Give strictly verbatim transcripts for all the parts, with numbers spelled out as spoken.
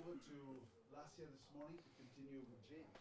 over to Lasya this morning to continue with James.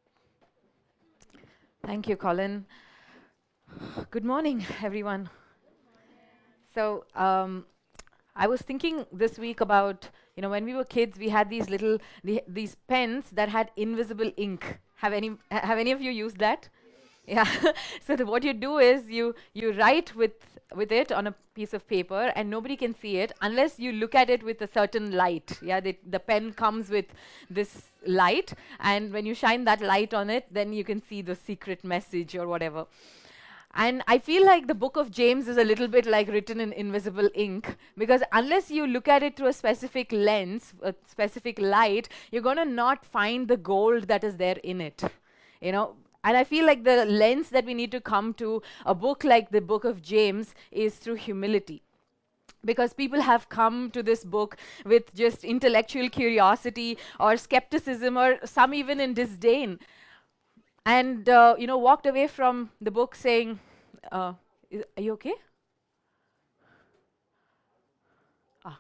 Thank you, Colin. Good morning, everyone. So, um, I was thinking this week about, you know, when we were kids, we had these little the, these pens that had invisible ink. Have any ha- have any of you used that? Yeah. So the, what you do is you you write with with it on a piece of paper, and nobody can see it unless you look at it with a certain light. Yeah, the, the pen comes with this light, and when you shine that light on it, then you can see the secret message or whatever. And I feel like the book of James is a little bit like written in invisible ink, because unless you look at it through a specific lens, a specific light, you're going to not find the gold that is there in it. You know, and I feel like the lens that we need to come to a book like the book of James is through humility, because people have come to this book with just intellectual curiosity or skepticism, or some even in disdain, and uh, you know, walked away from the book saying, uh, is, are you okay? Ah,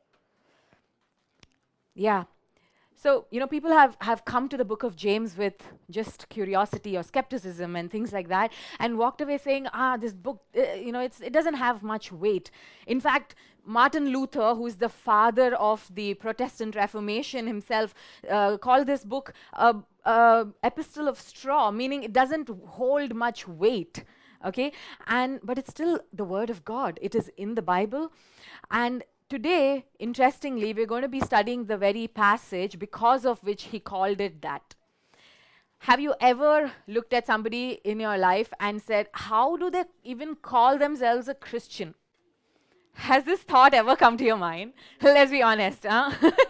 yeah. So, you know, people have, have come to the book of James with just curiosity or skepticism and things like that, and walked away saying, ah, this book, uh, you know, it's, it doesn't have much weight. In fact, Martin Luther, who's the father of the Protestant Reformation himself, uh, called this book a, a epistle of straw, meaning it doesn't hold much weight. Okay, and but it's still the word of God. It is in the Bible, and today, interestingly, we're going to be studying the very passage because of which he called it that. Have you ever looked at somebody in your life and said, how do they even call themselves a Christian? Has this thought ever come to your mind? Let's be honest, huh?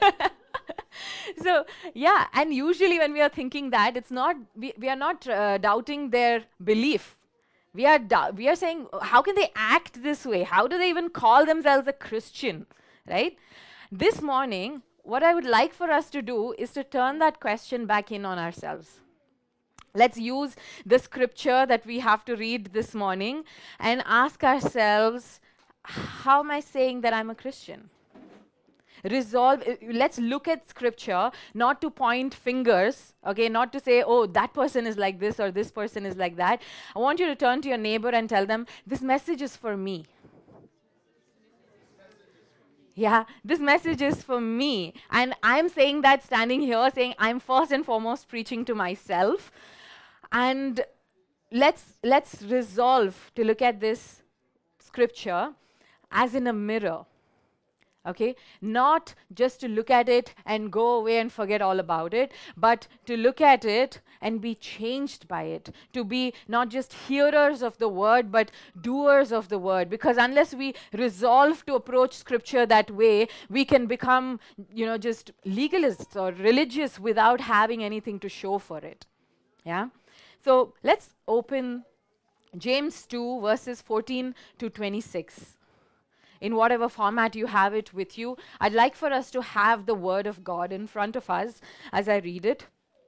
So, yeah, and usually when we are thinking that, it's not, we, we are not uh, doubting their belief. We are, dou- we are saying, "Oh, how can they act this way? How do they even call themselves a Christian?" Right? This morning, what I would like for us to do is to turn that question back in on ourselves. Let's use the scripture that we have to read this morning and ask ourselves, how am I saying that I'm a Christian? Resolve, uh, let's look at scripture, not to point fingers, okay, not to say, oh, that person is like this or this person is like that. I want you to turn to your neighbor and tell them, this message is for me. Yeah, this message is for me. And I'm saying that standing here, saying I'm first and foremost preaching to myself. And let's let's resolve to look at this scripture as in a mirror. Okay, not just to look at it and go away and forget all about it, but to look at it and be changed by it, to be not just hearers of the word but doers of the word, because unless we resolve to approach scripture that way, we can become, you know, just legalists or religious without having anything to show for it. Yeah, so let's open James two verses fourteen to twenty-six. In whatever format you have it with you, I'd like for us to have the Word of God in front of us as I read it.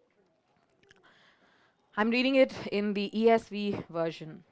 I'm reading it in the E S V version.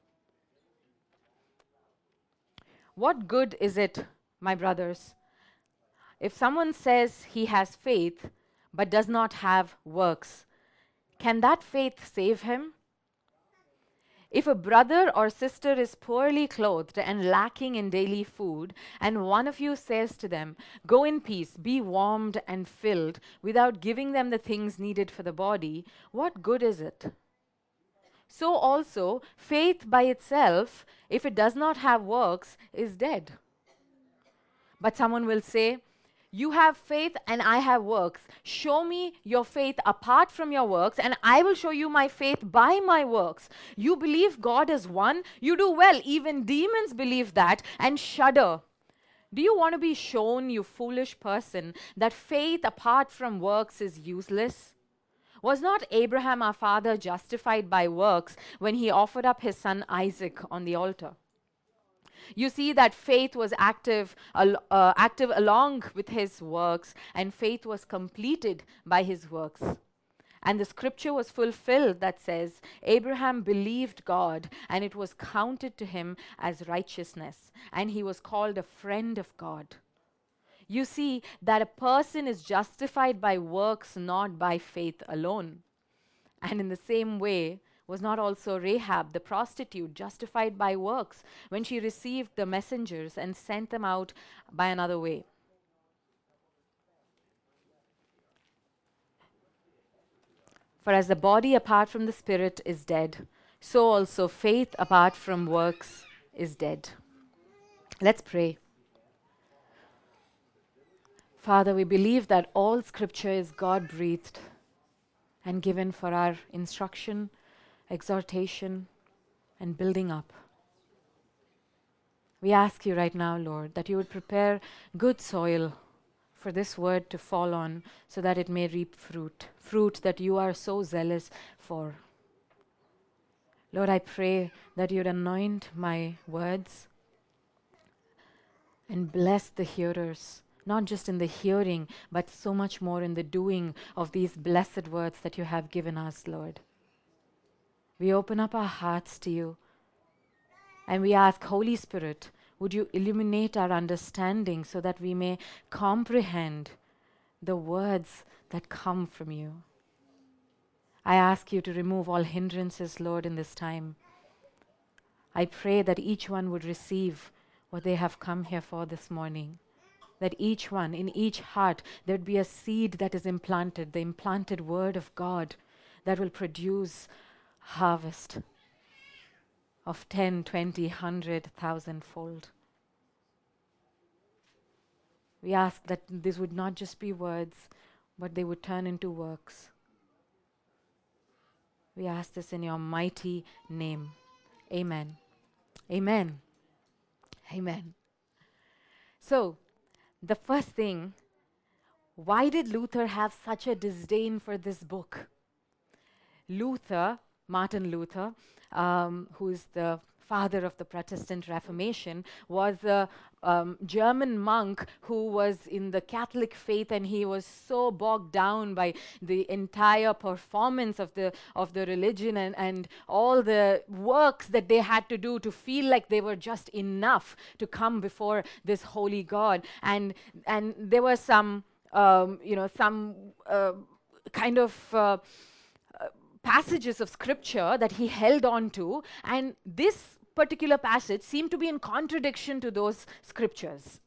What good is it, my brothers, if someone says he has faith but does not have works? Can that faith save him? If a brother or sister is poorly clothed and lacking in daily food, and one of you says to them, "Go in peace, be warmed and filled," without giving them the things needed for the body, what good is it? So also, faith by itself, if it does not have works, is dead. But someone will say, "You have faith and I have works. Show me your faith apart from your works, and I will show you my faith by my works. You believe God is one. You do well. Even demons believe that and shudder." Do you want to be shown, you foolish person, that faith apart from works is useless? Was not Abraham our father justified by works when he offered up his son Isaac on the altar? You see that faith was active, al- uh, active along with his works, and faith was completed by his works. And the scripture was fulfilled that says, Abraham believed God, and it was counted to him as righteousness, and he was called a friend of God. you see that a person is justified by works, not by faith alone. And in the same way, was not also Rahab, the prostitute, justified by works when she received the messengers and sent them out by another way? For as the body apart from the spirit is dead, so also faith apart from works is dead. Let's pray. Father, we believe that all scripture is God-breathed and given for our instruction, exhortation, and building up. We ask you right now, Lord, that you would prepare good soil for this word to fall on so that it may reap fruit, fruit that you are so zealous for. Lord, I pray that you'd anoint my words and bless the hearers, not just in the hearing, but so much more in the doing of these blessed words that you have given us, Lord. We open up our hearts to you, and we ask, Holy Spirit, would you illuminate our understanding so that we may comprehend the words that come from you. I ask you to remove all hindrances, Lord, in this time. I pray that each one would receive what they have come here for this morning. That each one, in each heart, there would be a seed that is implanted, the implanted word of God that will produce harvest of ten, twenty, one hundred, thousand fold. We ask that this would not just be words, but they would turn into works. We ask this in your mighty name. Amen. Amen. Amen. So, the first thing, why did Luther have such a disdain for this book? Luther, Martin Luther, um, who is the father of the Protestant Reformation, was a um, German monk who was in the Catholic faith, and he was so bogged down by the entire performance of the of the religion and, and all the works that they had to do to feel like they were just enough to come before this holy God. And and there was some um, you know some uh, kind of uh, passages of scripture that he held on to, and this particular passage seemed to be in contradiction to those scriptures.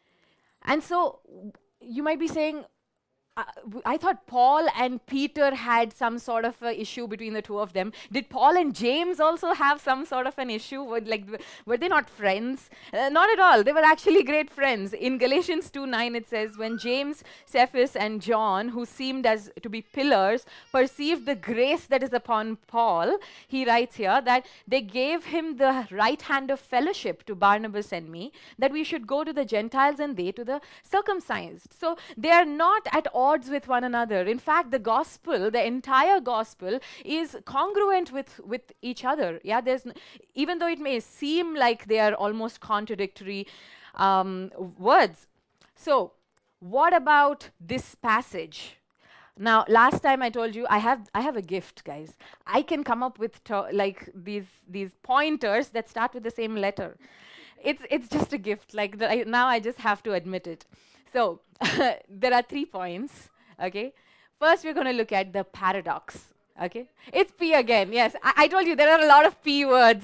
And so w- you might be saying, uh, w- I thought Paul and Peter had some sort of a issue between the two of them. Did Paul and James also have some sort of an issue? Were, like, w- were they not friends? Uh, not at all. They were actually great friends. In Galatians two nine it says, when James, Cephas, and John, who seemed as to be pillars, perceived the grace that is upon Paul, he writes here that they gave him the right hand of fellowship to Barnabas and me, that we should go to the Gentiles and they to the circumcised. So they are not at odds with one another. In fact, the gospel, the entire gospel, is congruent with, with each other. Yeah, there's n- even though it may seem like they are almost contradictory um, words. So, what about this passage? Now, last time I told you I have I have a gift, guys. I can come up with to- like these these pointers that start with the same letter. It's it's just a gift. Like the, I, now, I just have to admit it. So there are three points. Okay. First, we're going to look at the paradox. Okay. It's P again. Yes, I, I told you there are a lot of P words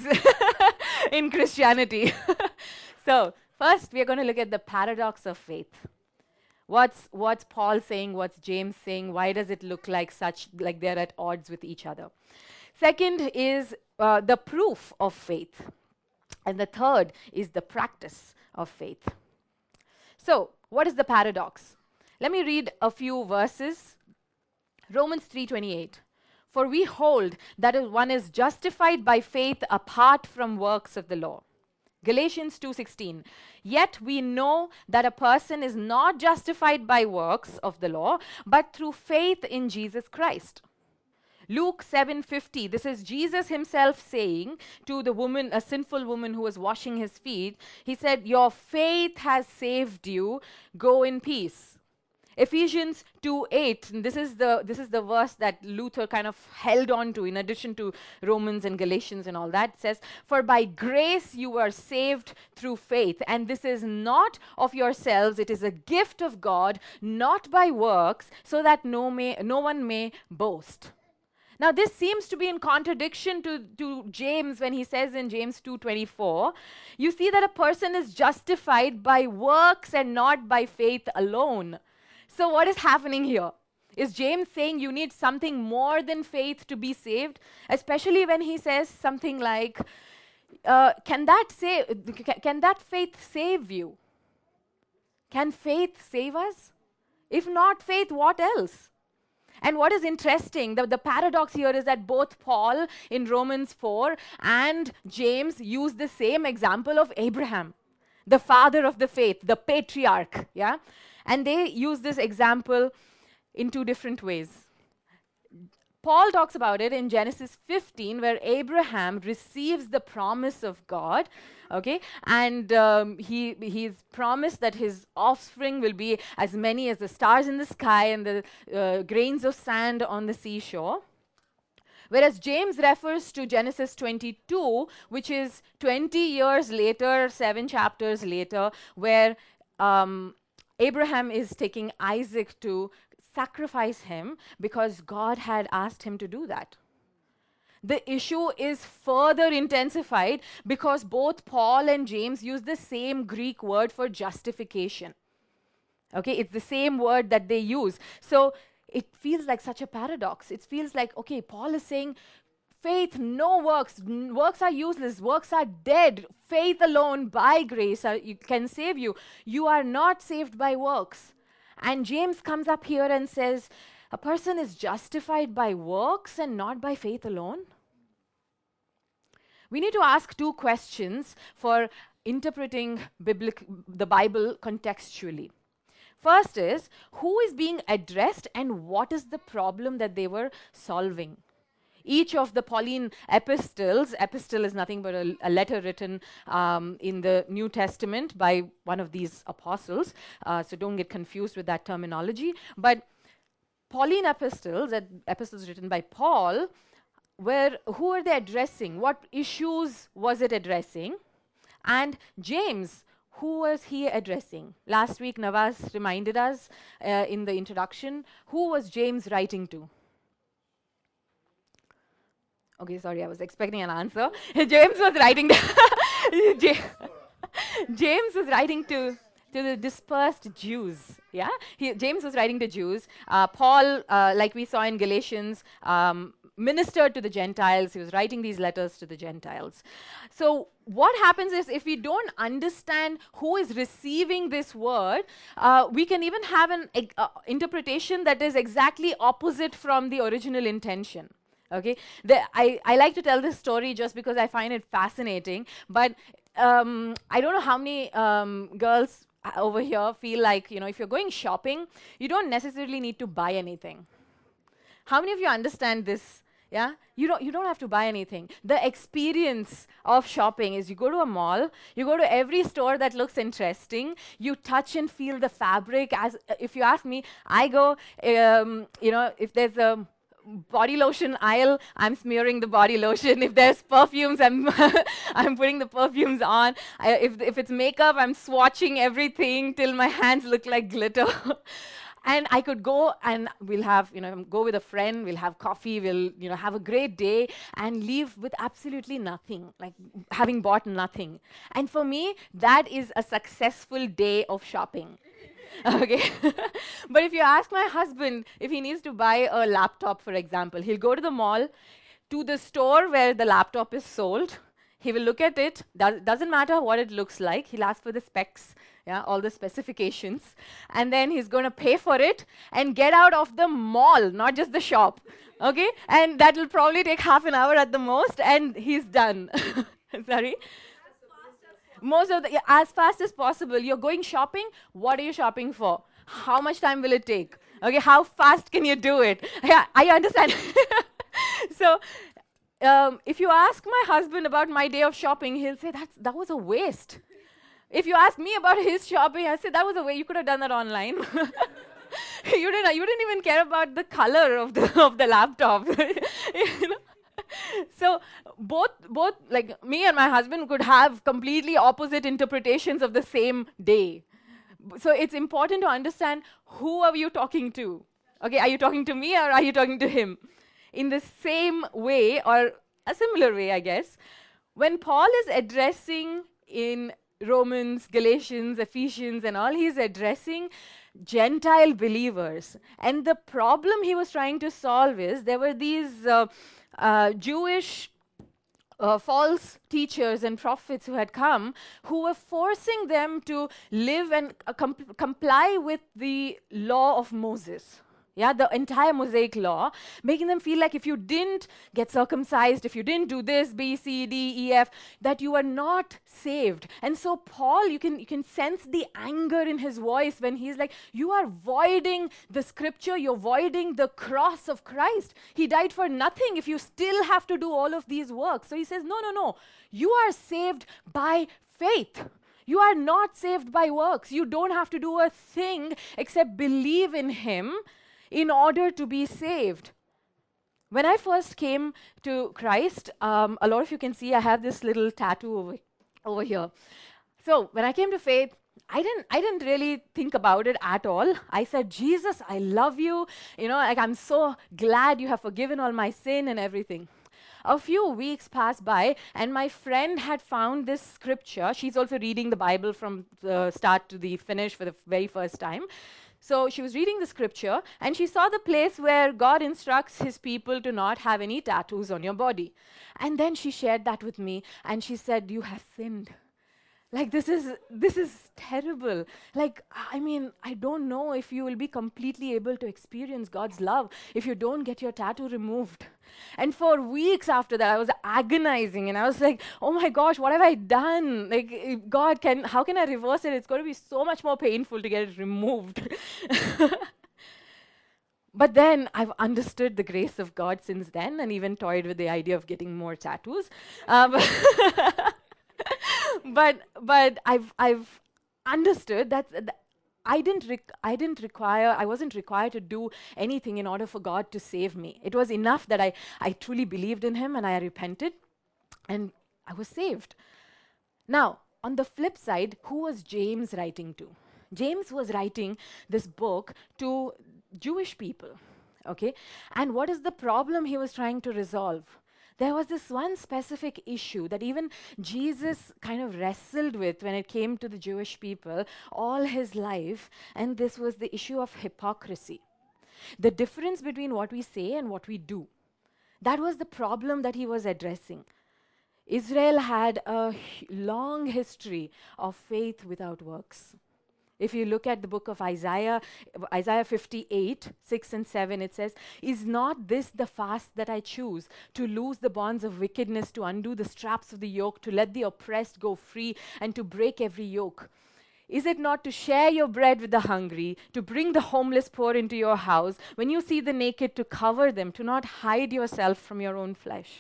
in Christianity. So first, we're going to look at the paradox of faith. What's what's Paul saying? What's James saying? Why does it look like such like they're at odds with each other? Second is uh, the proof of faith, and the third is the practice of faith. So, what is the paradox? Let me read a few verses. Romans three twenty-eight. For we hold that is one is justified by faith apart from works of the law. Galatians two sixteen. Yet we know that a person is not justified by works of the law, but through faith in Jesus Christ. Luke seven fifty. This is Jesus himself saying to the woman, a sinful woman who was washing his feet. He said, "Your faith has saved you. Go in peace." Ephesians two eight, and this is the this is the verse that Luther kind of held on to in addition to Romans and Galatians and all that. Says, "For by grace you are saved through faith, and this is not of yourselves, it is a gift of God, not by works, so that no may no one may boast." Now this seems to be in contradiction to, to James when he says in James two twenty-four, you see that a person is justified by works and not by faith alone. So what is happening here? Is James saying you need something more than faith to be saved? Especially when he says something like, uh, can that save, can that faith save you? Can faith save us? If not faith, what else? And what is interesting, the, the paradox here is that both Paul in Romans four and James use the same example of Abraham, the father of the faith, the patriarch, yeah? And they use this example in two different ways. Paul talks about it in Genesis fifteen, where Abraham receives the promise of God, okay? And um, he he's promised that his offspring will be as many as the stars in the sky and the uh, grains of sand on the seashore. Whereas James refers to Genesis twenty-two, which is twenty years later, seven chapters later, where um, Abraham is taking Isaac to sacrifice him because God had asked him to do that. The issue is further intensified because both Paul and James use the same Greek word for justification. Okay, it's the same word that they use. So it feels like such a paradox. It feels like, okay, Paul is saying, faith, no works. N- works are useless. Works are dead. Faith alone, by grace, uh, you can save you. You are not saved by works. And James comes up here and says, a person is justified by works and not by faith alone. We need to ask two questions for interpreting biblic- the Bible contextually. First is, who is being addressed and what is the problem that they were solving? Each of the Pauline epistles, epistle is nothing but a, a letter written um, in the New Testament by one of these apostles, uh, so don't get confused with that terminology. But Pauline epistles, uh, epistles written by Paul, where who are they addressing? What issues was it addressing? And James, who was he addressing? Last week, Nawaz reminded us uh, in the introduction, who was James writing to? Okay, sorry, I was expecting an answer. James was writing to James was writing to to the dispersed Jews. Yeah, he, James was writing to Jews. Uh, Paul, uh, like we saw in Galatians, um, ministered to the Gentiles. He was writing these letters to the Gentiles. So what happens is, if we don't understand who is receiving this word, uh, we can even have an uh, interpretation that is exactly opposite from the original intention. Okay, the, I, I like to tell this story just because I find it fascinating, but um, I don't know how many um, girls over here feel like, you know, if you're going shopping, you don't necessarily need to buy anything. How many of you understand this? Yeah, you don't you don't have to buy anything. The experience of shopping is you go to a mall, you go to every store that looks interesting, you touch and feel the fabric. As uh, if you ask me, I go, um, you know, if there's a body lotion aisle, I'm smearing the body lotion. If there's perfumes, I'm I'm putting the perfumes on. I, if if it's makeup, I'm swatching everything till my hands look like glitter. And I could go and we'll have, you know, go with a friend, we'll have coffee, we'll, you know, have a great day and leave with absolutely nothing, like having bought nothing. And for me, that is a successful day of shopping. Okay. But if you ask my husband if he needs to buy a laptop, for example, he'll go to the mall, to the store where the laptop is sold. He will look at it. Does, doesn't matter what it looks like. He'll ask for the specs, yeah, all the specifications. And then he's going to pay for it and get out of the mall, not just the shop. Okay? And that will probably take half an hour at the most, and he's done. Sorry? Most of the, yeah, as fast as possible. You're going shopping. What are you shopping for? How much time will it take? Okay, how fast can you do it? Yeah, I understand. So, um, if you ask my husband about my day of shopping, he'll say that's that was a waste. If you ask me about his shopping, I say that was a way you could have done that online. you didn't you didn't even care about the color of the of the laptop. You know? So both both like me and my husband could have completely opposite interpretations of the same day. B- So it's important to understand who are you talking to. Okay, are you talking to me or are you talking to him? In the same way or a similar way, I guess, when Paul is addressing in Romans, Galatians, Ephesians, and all, he's addressing Gentile believers. And the problem he was trying to solve is there were these uh, uh, Jewish uh, false teachers and prophets who had come who were forcing them to live and uh, com- comply with the law of Moses. Yeah, the entire Mosaic law, making them feel like if you didn't get circumcised, if you didn't do this, B, C, D, E, F, that you are not saved. And so Paul, you can you can sense the anger in his voice when he's like, you are voiding the scripture, you're voiding the cross of Christ. He died for nothing if you still have to do all of these works. So he says, no, no, no. You are saved by faith. You are not saved by works. You don't have to do a thing except believe in him in order to be saved. When I first came to Christ, um, a lot of you can see I have this little tattoo over, over here. So when I came to faith, I didn't I didn't really think about it at all. I said, Jesus, I love you. You know, like I'm so glad you have forgiven all my sin and everything. A few weeks passed by, and my friend had found this scripture. She's also reading the Bible from the start to the finish for the very first time. So she was reading the scripture, and she saw the place where God instructs his people to not have any tattoos on your body. And then she shared that with me, and she said, you have sinned. Like this is this is terrible. Like I mean, I don't know if you will be completely able to experience God's love if you don't get your tattoo removed. And for weeks after that, I was agonizing, and I was like, "Oh my gosh, what have I done? Like, eh, God, can how can I reverse it? It's going to be so much more painful to get it removed." But then I've understood the grace of God since then, and even toyed with the idea of getting more tattoos. Um, but but I've I've understood that, that I didn't rec- I didn't require I wasn't required to do anything in order for God to save me. It was enough that I I truly believed in Him and I repented, and I was saved. Now, on the flip side, who was James writing to? James was writing this book to Jewish people, okay? And what is the problem he was trying to resolve? There was this one specific issue that even Jesus kind of wrestled with when it came to the Jewish people all his life, and this was the issue of hypocrisy. The difference between what we say and what we do. That was the problem that he was addressing. Israel had a h- long history of faith without works. If you look at the book of Isaiah, Isaiah fifty-eight, six and seven, it says, "Is not this the fast that I choose, to loose the bonds of wickedness, to undo the straps of the yoke, to let the oppressed go free, and to break every yoke? Is it not to share your bread with the hungry, to bring the homeless poor into your house, when you see the naked, to cover them, to not hide yourself from your own flesh?"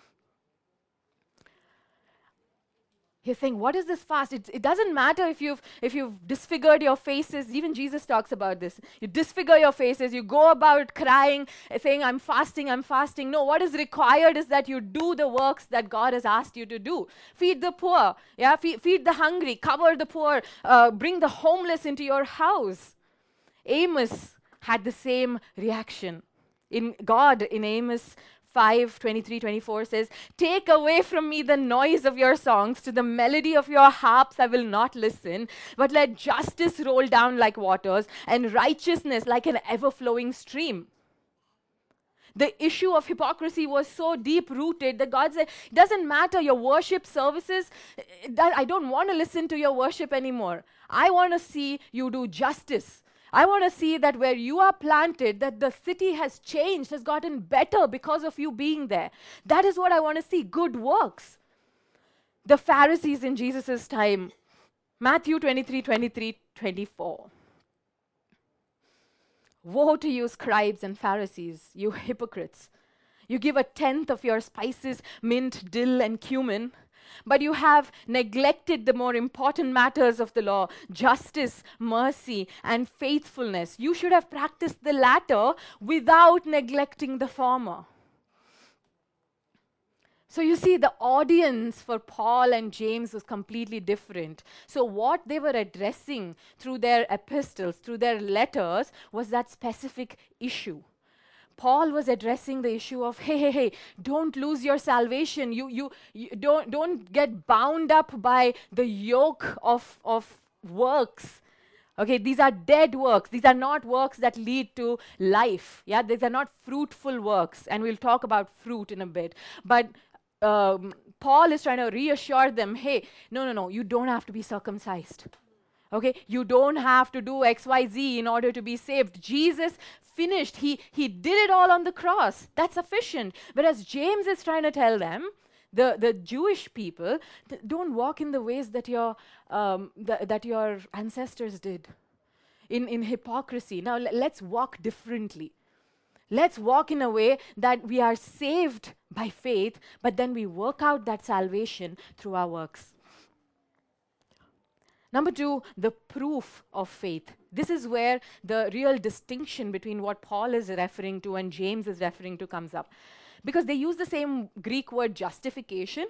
He's saying, what is this fast? It, it doesn't matter if you've if you've disfigured your faces. Even Jesus talks about this. You disfigure your faces, you go about crying, uh, saying, I'm fasting, I'm fasting. No, what is required is that you do the works that God has asked you to do. Feed the poor, yeah, feed, feed the hungry, cover the poor, uh, bring the homeless into your house. Amos had the same reaction. In God, in Amos five twenty-three twenty-four says, "Take away from me the noise of your songs, to the melody of your harps I will not listen, but let justice roll down like waters, and righteousness like an ever-flowing stream." The issue of hypocrisy was so deep rooted that God said, it doesn't matter your worship services, eh, that I don't want to listen to your worship anymore. I want to see you do justice. I want to see that where you are planted, that the city has changed, has gotten better because of you being there. That is what I want to see, good works. The Pharisees in Jesus' time, Matthew twenty-three, twenty-three, twenty-four. Woe to you, scribes and Pharisees, you hypocrites! You give a tenth of your spices, mint, dill, and cumin, but you have neglected the more important matters of the law, justice, mercy, and faithfulness. You should have practiced the latter without neglecting the former. So you see, the audience for Paul and James was completely different. So what they were addressing through their epistles, through their letters, was that specific issue. Paul was addressing the issue of, hey, hey, hey, don't lose your salvation. You, you, you don't, don't get bound up by the yoke of, of works. Okay, these are dead works. These are not works that lead to life. Yeah, these are not fruitful works. And we'll talk about fruit in a bit. But um, Paul is trying to reassure them, hey, no, no, no, you don't have to be circumcised. Okay, you don't have to do X Y Z in order to be saved. Jesus finished. He, he did it all on the cross. That's sufficient. Whereas James is trying to tell them, the, the Jewish people, th- don't walk in the ways that your, um, th- that your ancestors did, in, in hypocrisy. Now l- let's walk differently. Let's walk in a way that we are saved by faith, but then we work out that salvation through our works. Number two, the proof of faith. This is where the real distinction between what Paul is referring to and James is referring to comes up. Because they use the same Greek word justification.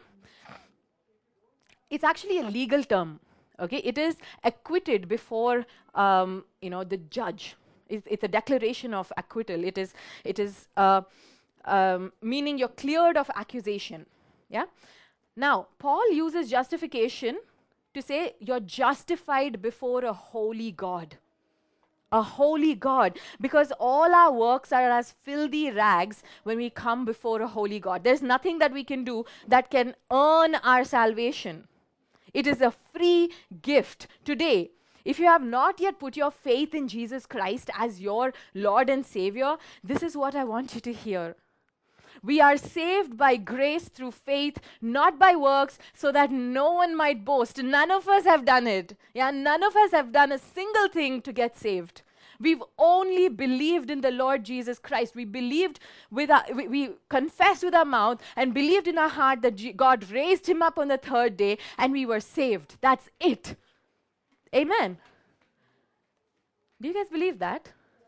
It's actually a legal term. Okay, it is acquitted before um, you know the judge. It's, it's a declaration of acquittal. It is it is uh, um, meaning you're cleared of accusation. Yeah. Now Paul uses justification to say you're justified before a holy God. A holy God, because all our works are as filthy rags when we come before a holy God. There's nothing that we can do that can earn our salvation. It is a free gift. Today, if you have not yet put your faith in Jesus Christ as your Lord and Savior, this is what I want you to hear. We are saved by grace through faith, not by works, so that no one might boast. None of us have done it. Yeah, none of us have done a single thing to get saved. We've only believed in the Lord Jesus Christ. We believed with our, we, we confessed with our mouth and believed in our heart that G- God raised him up on the third day and we were saved. That's it. Amen. Do you guys believe that?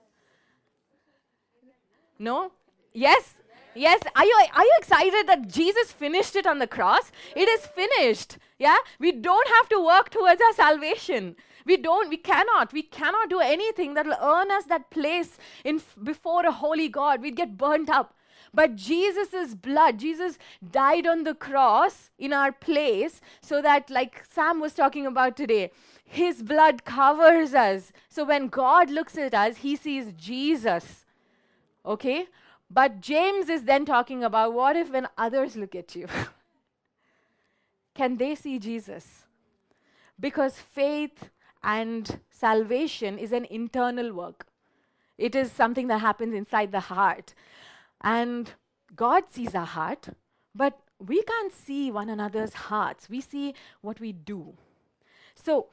No? Yes? Yes. Are you are you excited that Jesus finished it on the cross? It is finished. Yeah? We don't have to work towards our salvation. We don't, we cannot, we cannot do anything that will earn us that place in f- before a holy God. We'd get burnt up. But Jesus' blood, Jesus died on the cross in our place so that, like Sam was talking about today, his blood covers us. So when God looks at us, he sees Jesus. Okay? But James is then talking about what if when others look at you? Can they see Jesus? Because faith and salvation is an internal work. It is something that happens inside the heart. And God sees our heart, but we can't see one another's hearts. We see what we do. So,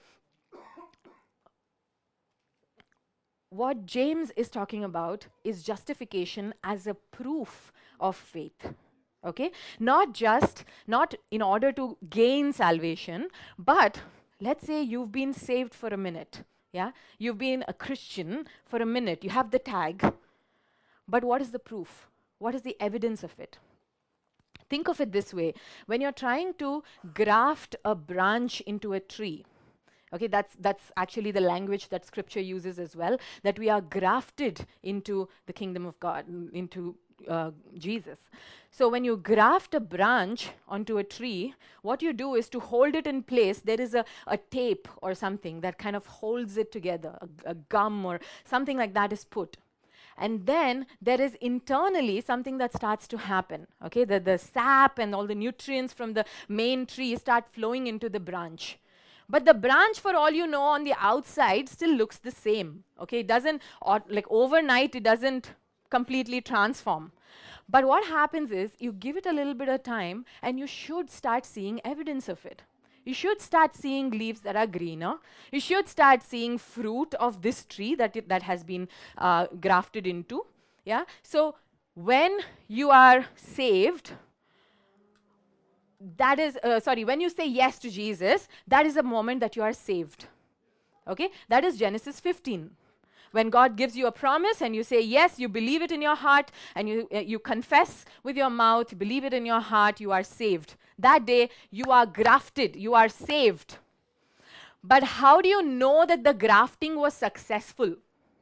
what James is talking about is justification as a proof of faith. Okay? Not just, not in order to gain salvation, but let's say you've been saved for a minute. Yeah? You've been a Christian for a minute. You have the tag. But what is the proof? What is the evidence of it? Think of it this way. When you're trying to graft a branch into a tree, okay, that's that's actually the language that scripture uses as well, that we are grafted into the kingdom of God, into uh, Jesus. So when you graft a branch onto a tree, what you do is to hold it in place, there is a, a tape or something that kind of holds it together, a, a gum or something like that is put. And then there is internally something that starts to happen. Okay, the, the sap and all the nutrients from the main tree start flowing into the branch. But the branch, for all you know, on the outside still looks the same. Okay, it doesn't, or like overnight, it doesn't completely transform. But what happens is you give it a little bit of time and you should start seeing evidence of it. You should start seeing leaves that are greener. You should start seeing fruit of this tree that it, that has been uh, grafted into. Yeah. So when you are saved, that is, uh, sorry, when you say yes to Jesus, that is the moment that you are saved. Okay? That is Genesis fifteen. When God gives you a promise and you say yes, you believe it in your heart, and you, uh, you confess with your mouth, you believe it in your heart, you are saved. That day, you are grafted, you are saved. But how do you know that the grafting was successful?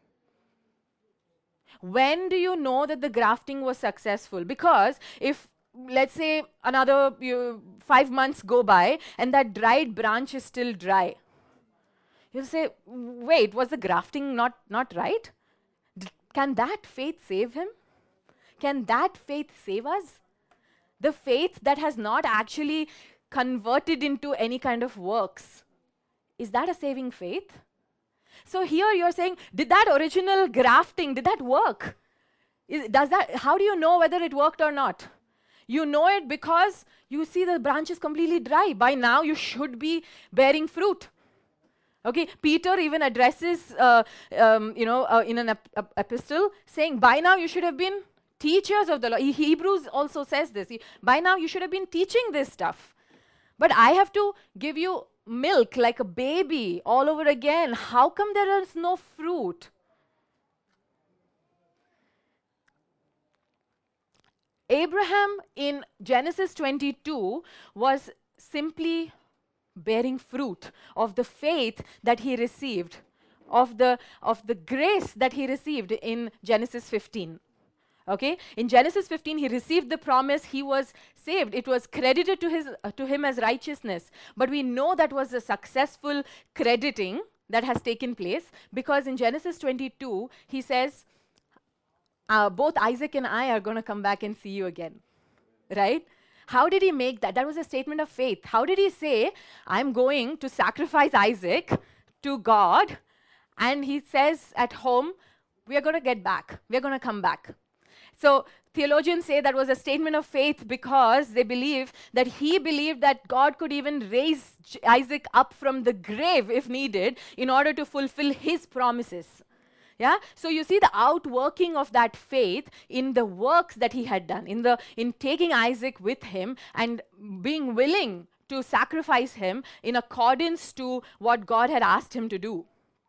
When do you know that the grafting was successful? Because if, let's say, another you, five months go by and that dried branch is still dry, you'll say, wait, was the grafting not, not right? D- can that faith save him? Can that faith save us? The faith that has not actually converted into any kind of works, is that a saving faith? So here you're saying, did that original grafting, did that work? Is, does that, how do you know whether it worked or not? You know it because you see the branch is completely dry. By now you should be bearing fruit. Okay, Peter even addresses, uh, um, you know, uh, in an ep- ep- epistle, saying, by now you should have been teachers of the law. He- Hebrews also says this. He, by now you should have been teaching this stuff. But I have to give you milk like a baby all over again. How come there is no fruit? Abraham in Genesis twenty-two was simply bearing fruit of the faith that he received, of the, of the grace that he received in Genesis fifteen. Okay, in Genesis fifteen, he received the promise, he was saved. It was credited to, his, uh, to him as righteousness. But we know that was a successful crediting that has taken place, because in Genesis twenty-two, he says, uh, both Isaac and I are going to come back and see you again. Right? How did he make that? That was a statement of faith. How did he say, I'm going to sacrifice Isaac to God, and he says at home, we are going to get back. We are going to come back. So theologians say that was a statement of faith because they believe that he believed that God could even raise J- Isaac up from the grave if needed in order to fulfill his promises. Yeah, so you see the outworking of that faith in the works that he had done, in the in taking Isaac with him and being willing to sacrifice him in accordance to what God had asked him to do.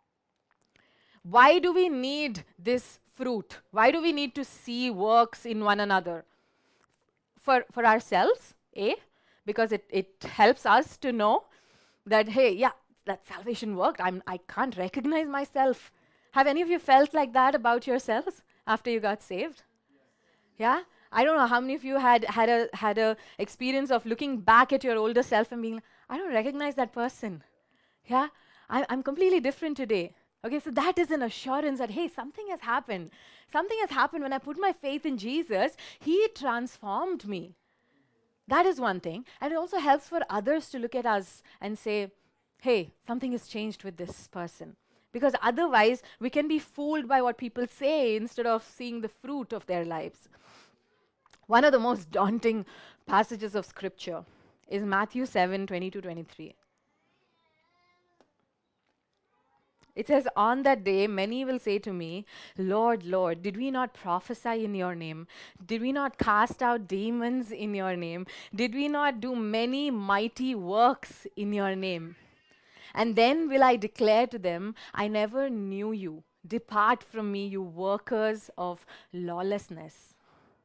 Why do we need this fruit? Why do we need to see works in one another? For for ourselves, A, because it, it helps us to know that, hey, yeah, that salvation worked. I'm I can't recognize myself. Have any of you felt like that about yourselves after you got saved? Yeah? I don't know how many of you had had a had a experience of looking back at your older self and being like, I don't recognize that person. Yeah? I, I'm completely different today. Okay, so that is an assurance that, hey, something has happened. Something has happened when I put my faith in Jesus. He transformed me. That is one thing. And it also helps for others to look at us and say, hey, something has changed with this person. Because otherwise, we can be fooled by what people say instead of seeing the fruit of their lives. One of the most daunting passages of scripture is Matthew seven twenty to twenty-three. It says, on that day, many will say to me, Lord, Lord, did we not prophesy in your name? Did we not cast out demons in your name? Did we not do many mighty works in your name? And then will I declare to them, I never knew you. Depart from me, you workers of lawlessness.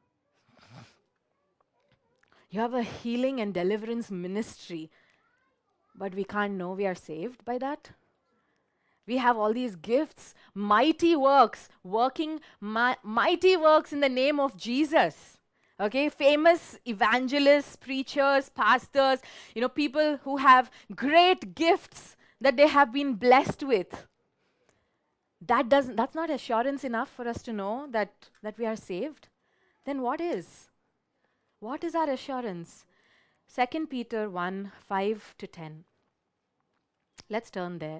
You have a healing and deliverance ministry, but we can't know we are saved by that. We have all these gifts, mighty works, working mi- mighty works in the name of Jesus. Okay, famous evangelists, preachers, pastors, you know, people who have great gifts that they have been blessed with. That doesn't that's not assurance enough for us to know that that we are saved. Then what is? What is our assurance? Second Peter one, five to ten. Let's turn there.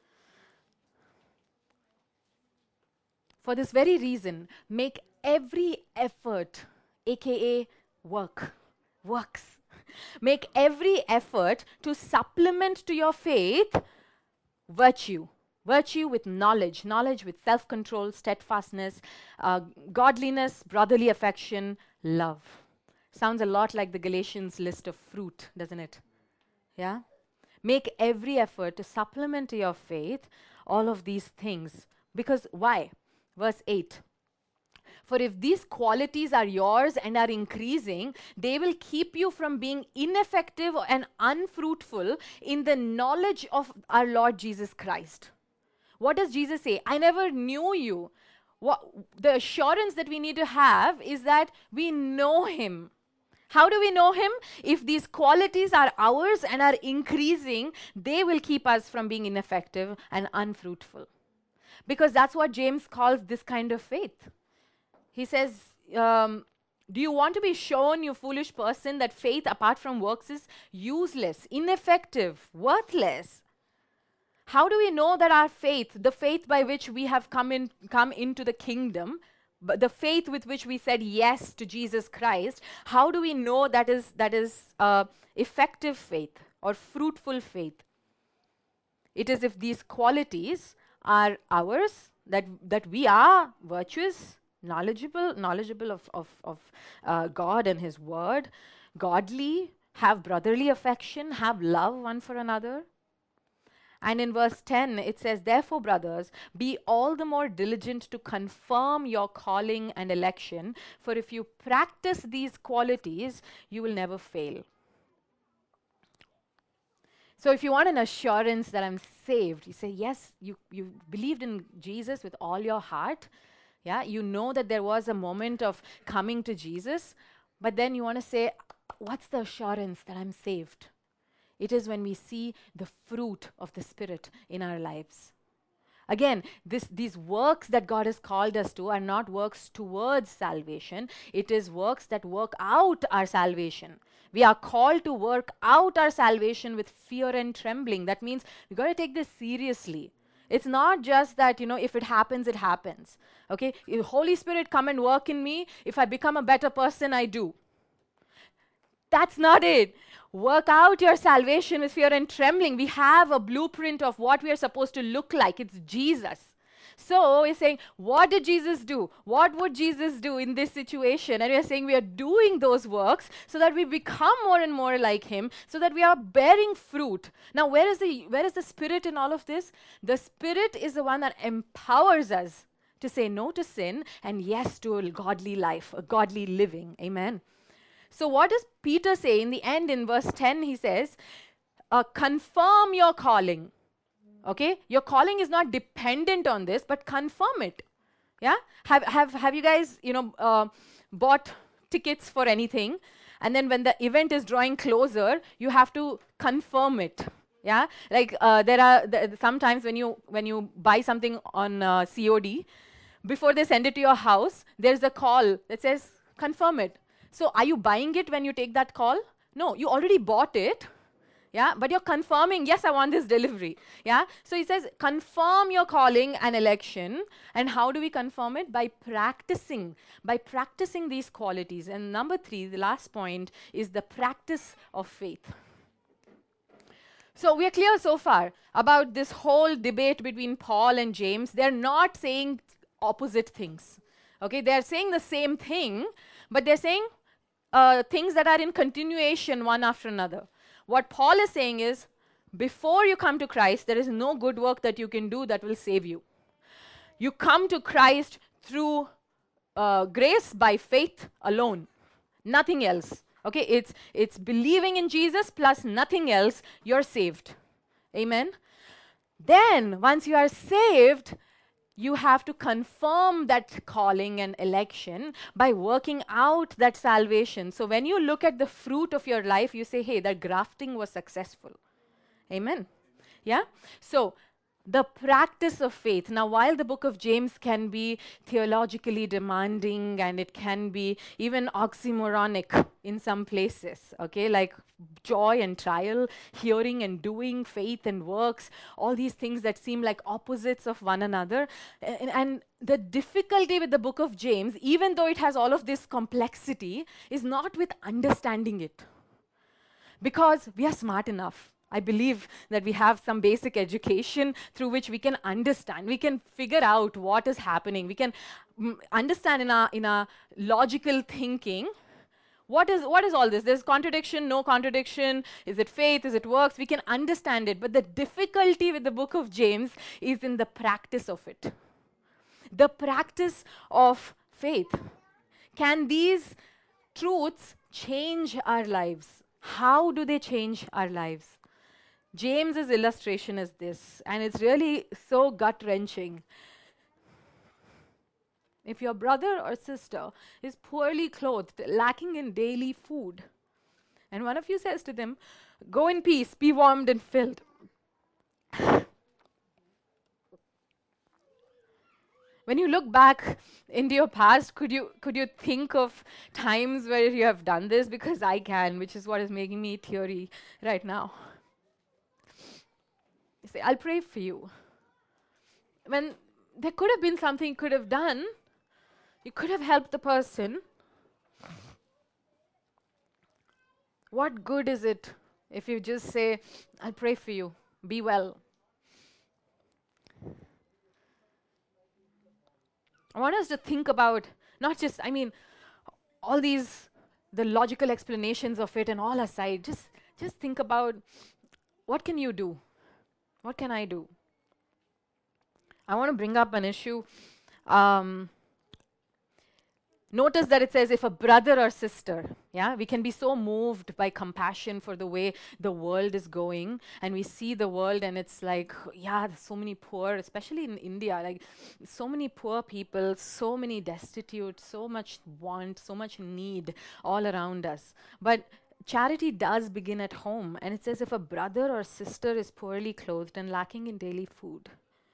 For this very reason, make every effort, aka work, works. Make every effort to supplement to your faith virtue. Virtue with knowledge, knowledge with self control, steadfastness, uh, godliness, brotherly affection, love. Sounds a lot like the Galatians list of fruit, doesn't it? Yeah? Make every effort to supplement your faith all of these things. Because why? Verse eight. For if these qualities are yours and are increasing, they will keep you from being ineffective and unfruitful in the knowledge of our Lord Jesus Christ. What does Jesus say? I never knew you. What, the assurance that we need to have is that we know him. How do we know him? If these qualities are ours and are increasing, they will keep us from being ineffective and unfruitful. Because that's what James calls this kind of faith. He says, um, do you want to be shown, you foolish person, that faith apart from works is useless, ineffective, worthless? How do we know that our faith, the faith by which we have come in, come into the kingdom, but the faith with which we said yes to Jesus Christ, how do we know that is that is uh, effective faith or fruitful faith? It is if these qualities are ours, that that we are virtuous, knowledgeable, knowledgeable of of, of uh, God and His Word, godly, have brotherly affection, have love one for another. And in verse ten, it says, therefore, brothers, be all the more diligent to confirm your calling and election, for if you practice these qualities, you will never fail. So if you want an assurance that I'm saved, you say, yes, you, you believed in Jesus with all your heart. Yeah, you know that there was a moment of coming to Jesus, but then you want to say, what's the assurance that I'm saved? It is when we see the fruit of the Spirit in our lives. Again, this, these works that God has called us to are not works towards salvation. It is works that work out our salvation. We are called to work out our salvation with fear and trembling. That means we've got to take this seriously. It's not just that, you know, if it happens, it happens. Okay? If Holy Spirit come and work in me, if I become a better person, I do. That's not it. Work out your salvation with fear and trembling. We have a blueprint of what we are supposed to look like. It's Jesus. So we're saying, what did Jesus do? What would Jesus do in this situation? And we're saying we are doing those works so that we become more and more like him, so that we are bearing fruit. Now, where is the where is the Spirit in all of this? The Spirit is the one that empowers us to say no to sin and yes to a godly life, a godly living. Amen. So what does Peter say in the end in verse ten? He says, uh, confirm your calling. Okay? Your calling is not dependent on this, but confirm it. Yeah? Have, have, have you guys, you know, uh, bought tickets for anything? And then when the event is drawing closer, you have to confirm it. Yeah? Like uh, there are th- sometimes when you, when you buy something on uh, C O D, before they send it to your house, there's a call that says, confirm it. So are you buying it when you take that call? No, you already bought it. Yeah, but you're confirming, yes, I want this delivery. Yeah, so he says, confirm your calling and election. And how do we confirm it? By practicing, by practicing these qualities. And number three, the last point, is the practice of faith. So we are clear so far about this whole debate between Paul and James. They're not saying opposite things. Okay, they're saying the same thing, but they're saying Uh, things that are in continuation one after another. What Paul is saying is, before you come to Christ, there is no good work that you can do that will save you. You come to Christ through uh, grace by faith alone, nothing else. Okay, it's it's believing in Jesus plus nothing else. You're saved. Amen. Then, once you are saved, you have to confirm that calling and election by working out that salvation. So when you look at the fruit of your life, you say, hey, that grafting was successful. Amen. Yeah? So the practice of faith. Now, while the book of James can be theologically demanding and it can be even oxymoronic in some places, okay, like joy and trial, hearing and doing, faith and works, all these things that seem like opposites of one another. And, and the difficulty with the book of James, even though it has all of this complexity, is not with understanding it. Because we are smart enough. I believe that we have some basic education through which we can understand. We can figure out what is happening. We can mm, understand in our, in our logical thinking What is, what is all this? There's contradiction, no contradiction. Is it faith? Is it works? We can understand it. But the difficulty with the book of James is in the practice of it. The practice of faith. Can these truths change our lives? How do they change our lives? James's illustration is this, and it's really so gut-wrenching. If your brother or sister is poorly clothed, lacking in daily food, and one of you says to them, "Go in peace, be warmed and filled." When you look back into your past, could you could you think of times where you have done this? Because I can, which is what is making me teary right now. You say, "I'll pray for you." When there could have been something you could have done, you could have helped the person. What good is it if you just say, "I'll pray for you, be well"? I want us to think about not just, I mean, all these, the logical explanations of it and all aside, just, just think about what can you do? What can I do? I want to bring up an issue. Um, Notice that it says if a brother or sister, yeah, we can be so moved by compassion for the way the world is going, and we see the world and it's like, yeah, there's so many poor, especially in India, like so many poor people, so many destitute, so much want, so much need all around us. But charity does begin at home, and it says if a brother or sister is poorly clothed and lacking in daily food,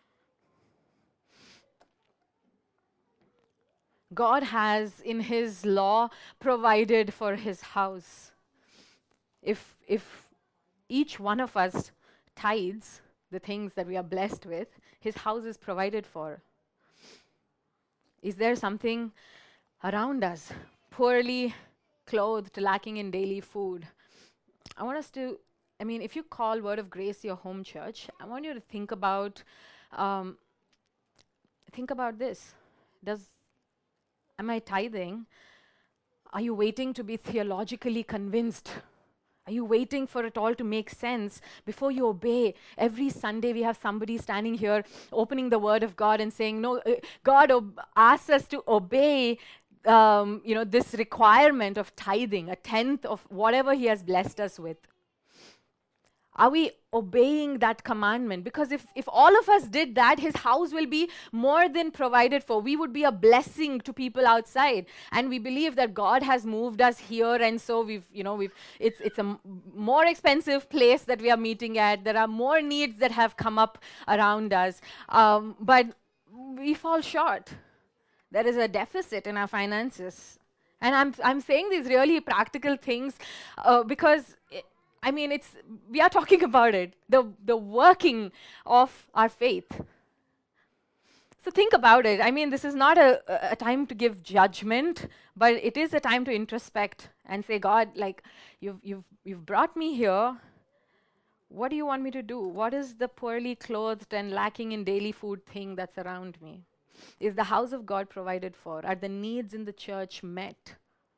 God has, in His law, provided for His house. If, if each one of us tithes the things that we are blessed with, His house is provided for. Is there something around us, poorly clothed, lacking in daily food? I want us to, I mean, if you call Word of Grace your home church, I want you to think about, um, think about this. Does Am I tithing? Are you waiting to be theologically convinced? Are you waiting for it all to make sense before you obey? Every Sunday we have somebody standing here opening the Word of God and saying, no, uh, God ob- asks us to obey um, you know, this requirement of tithing, a tenth of whatever He has blessed us with. Are we obeying that commandment? Because if, if all of us did that, His house will be more than provided for. We would be a blessing to people outside. And we believe that God has moved us here, and so we've, you know, we've, it's, it's a m- more expensive place that we are meeting at. There are more needs that have come up around us. Um, but we fall short. There is a deficit in our finances. And I'm, I'm saying these really practical things uh, because I I mean, it's, we are talking about it, the, the working of our faith. So think about it. I mean, this is not a, a time to give judgment, but it is a time to introspect and say, God, like, you've, you've, you've brought me here. What do you want me to do? What is the poorly clothed and lacking in daily food thing that's around me? Is the house of God provided for? Are the needs in the church met?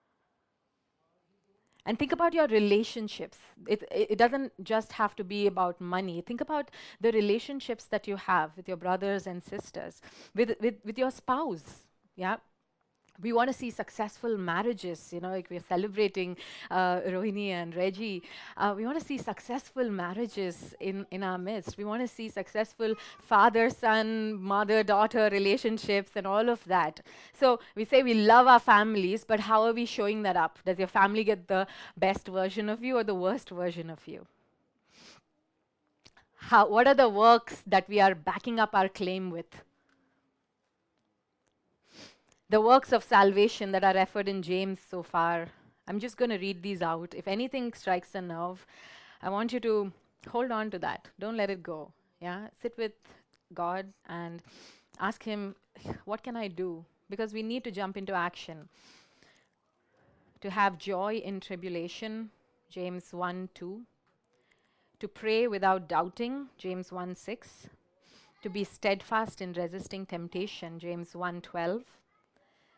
And think about your relationships. It, it, it doesn't just have to be about money. Think about the relationships that you have with your brothers and sisters, with, with, with your spouse. Yeah. We want to see successful marriages, you know, like we're celebrating uh, Rohini and Reggie. Uh, we want to see successful marriages in, in our midst. We want to see successful father-son, mother-daughter relationships and all of that. So we say we love our families, but how are we showing that up? Does your family get the best version of you or the worst version of you? How, what are the works that we are backing up our claim with? The works of salvation that are referred in James so far. I'm just going to read these out. If anything strikes a nerve, I want you to hold on to that. Don't let it go. Yeah, sit with God and ask Him, what can I do? Because we need to jump into action. To have joy in tribulation, James one two. To pray without doubting, James one six. To be steadfast in resisting temptation, James one twelve.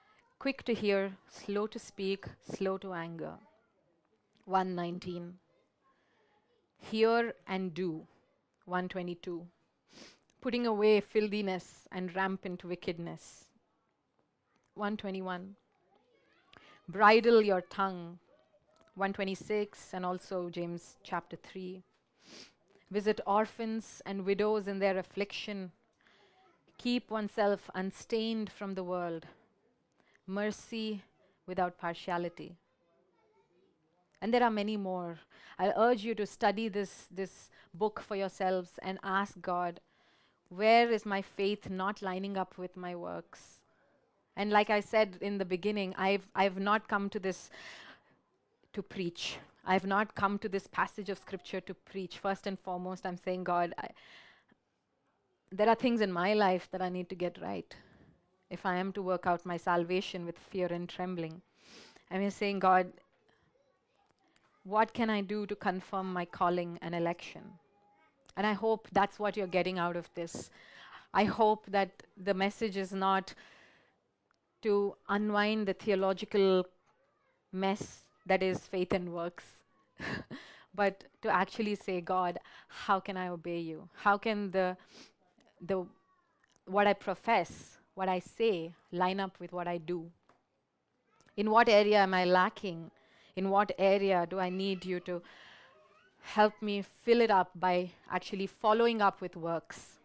quick to hear, slow to speak, slow to anger. one nineteen. Hear and do. one twenty-two. Putting away filthiness and rampant wickedness. one twenty-one. Bridle your tongue. one twenty-six, and also James chapter three. Visit orphans and widows in their affliction. Keep oneself unstained from the world. Mercy without partiality. And there are many more. I urge you to study this, this book for yourselves and ask God, where is my faith not lining up with my works? And like I said in the beginning, I've, I've not come to this to preach. I've not come to this passage of scripture to preach. First and foremost, I'm saying, God, I, there are things in my life that I need to get right if I am to work out my salvation with fear and trembling. I'm saying, God, what can I do to confirm my calling and election? And I hope that's what you're getting out of this. I hope that the message is not to unwind the theological mess that is faith and works, but to actually say, God, how can I obey you? How can the the what I profess, what I say, line up with what I do? In what area am I lacking? In what area do I need you to help me fill it up by actually following up with works?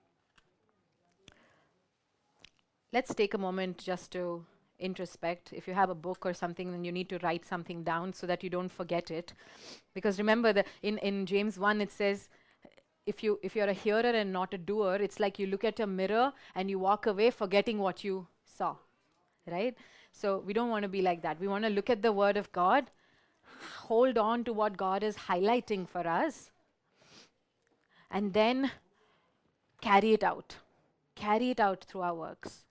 Let's take a moment just to introspect. If you have a book or something, then you need to write something down so that you don't forget it. Because remember, that in, in James one, it says, if, you, if you're a hearer and not a doer, it's like you look at a mirror and you walk away forgetting what you saw, right? So we don't want to be like that. We want to look at the Word of God, hold on to what God is highlighting for us, and then carry it out. Carry it out through our works.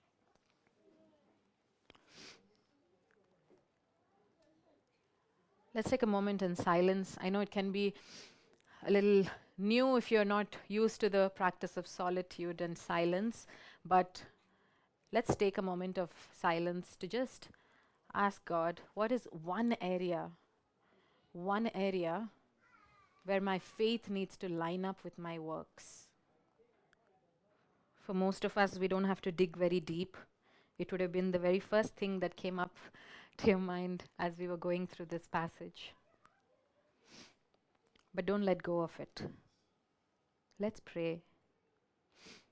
Let's take a moment in silence. I know it can be a little new if you're not used to the practice of solitude and silence, but let's take a moment of silence to just ask God, what is one area, one area where my faith needs to line up with my works? For most of us, we don't have to dig very deep. It would have been the very first thing that came up to your mind as we were going through this passage. But don't let go of it. Let's pray.